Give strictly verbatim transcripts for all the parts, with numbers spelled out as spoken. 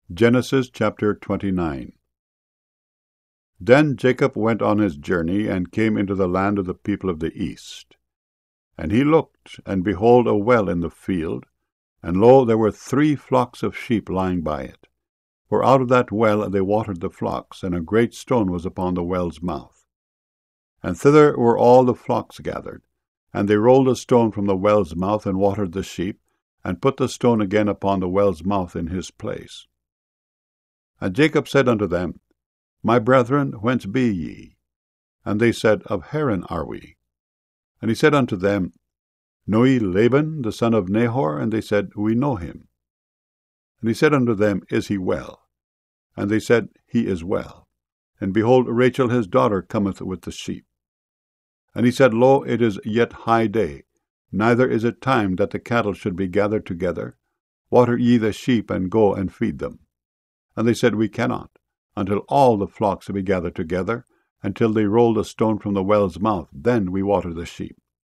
Genesis chapter twenty-nine. Then Jacob went on his journey, and came into the land of the people of the east. And he looked, and behold a well in the field, and lo, there were three flocks of sheep lying by it. For out of that well they watered the flocks, and a great stone was upon the well's mouth. And thither were all the flocks gathered, and they rolled a stone from the well's mouth, and watered the sheep, and put the stone again upon the well's mouth in his place. And Jacob said unto them, My brethren, whence be ye? And they said, Of Haran are we. And he said unto them, Know ye Laban, the son of Nahor? And they said, We know him. And he said unto them, Is he well? And they said, He is well. And behold, Rachel his daughter cometh with the sheep. And he said, Lo, it is yet high day, neither is it time that the cattle should be gathered together. Water ye the sheep, and go and feed them. And they said, We cannot, until all the flocks be gathered together, until they roll the stone from the well's mouth, then we water the sheep.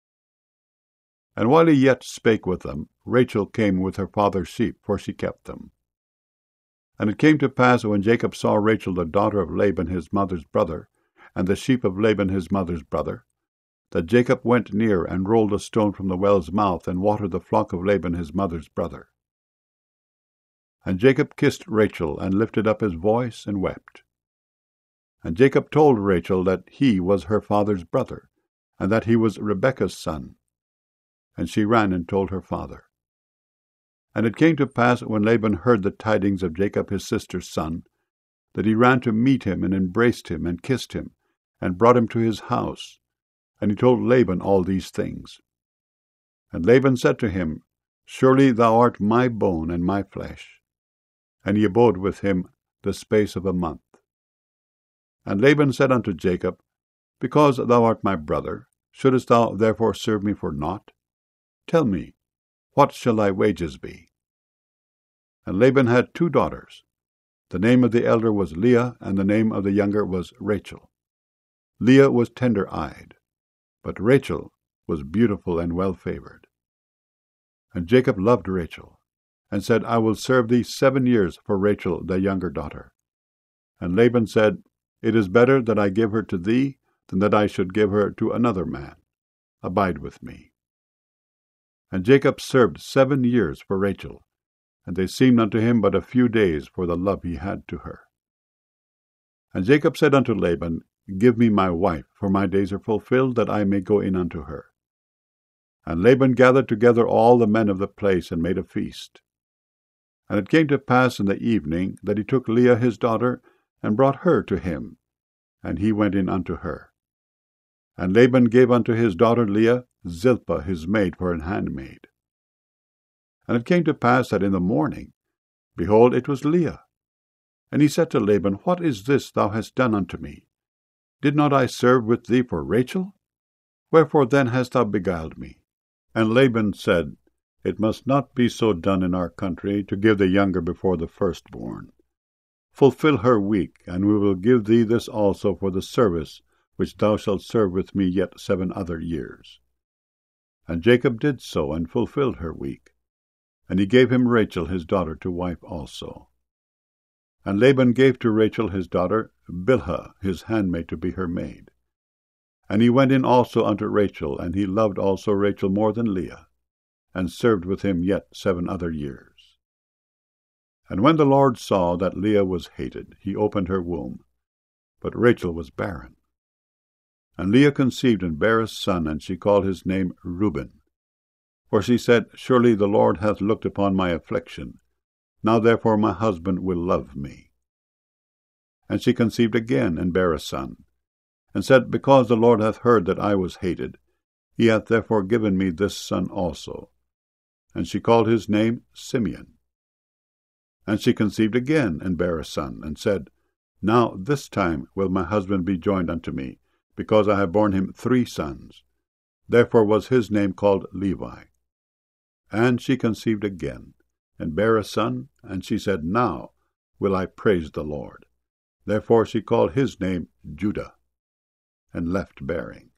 And while he yet spake with them, Rachel came with her father's sheep, for she kept them. And it came to pass, when Jacob saw Rachel the daughter of Laban his mother's brother, and the sheep of Laban his mother's brother, that Jacob went near, and rolled a stone from the well's mouth, and watered the flock of Laban his mother's brother. And Jacob kissed Rachel, and lifted up his voice, and wept. And Jacob told Rachel that he was her father's brother, and that he was Rebekah's son. And she ran and told her father. And it came to pass, when Laban heard the tidings of Jacob his sister's son, that he ran to meet him, and embraced him, and kissed him, and brought him to his house. And he told Laban all these things. And Laban said to him, Surely thou art my bone and my flesh. And he abode with him the space of a month. And Laban said unto Jacob, Because thou art my brother, shouldest thou therefore serve me for naught? Tell me, what shall thy wages be? And Laban had two daughters. The name of the elder was Leah, and the name of the younger was Rachel. Leah was tender-eyed, but Rachel was beautiful and well-favored. And Jacob loved Rachel, and said, I will serve thee seven years for Rachel thy younger daughter. And Laban said, It is better that I give her to thee, than that I should give her to another man. Abide with me. And Jacob served seven years for Rachel, and they seemed unto him but a few days for the love he had to her. And Jacob said unto Laban, Give me my wife, for my days are fulfilled, that I may go in unto her. And Laban gathered together all the men of the place, and made a feast. And it came to pass in the evening, that he took Leah his daughter, and brought her to him, and he went in unto her. And Laban gave unto his daughter Leah Zilpah his maid for an handmaid. And it came to pass that in the morning, behold, it was Leah. And he said to Laban, What is this thou hast done unto me? Did not I serve with thee for Rachel? Wherefore then hast thou beguiled me? And Laban said, It must not be so done in our country, to give the younger before the firstborn. Fulfill her week, and we will give thee this also for the service which thou shalt serve with me yet seven other years. And Jacob did so, and fulfilled her week. And he gave him Rachel his daughter to wife also. And Laban gave to Rachel his daughter Bilhah his handmaid to be her maid. And he went in also unto Rachel, and he loved also Rachel more than Leah, and served with him yet seven other years. And when the Lord saw that Leah was hated, he opened her womb, but Rachel was barren. And Leah conceived and bare a son, and she called his name Reuben. For she said, Surely the Lord hath looked upon my affliction. Now therefore my husband will love me. And she conceived again, and bare a son, and said, Because the Lord hath heard that I was hated, he hath therefore given me this son also. And she called his name Simeon. And she conceived again, and bare a son, and said, Now this time will my husband be joined unto me, because I have borne him three sons. Therefore was his name called Levi. And she conceived again, and bare a son, and she said, Now will I praise the Lord. Therefore she called his name Judah, and left bearing.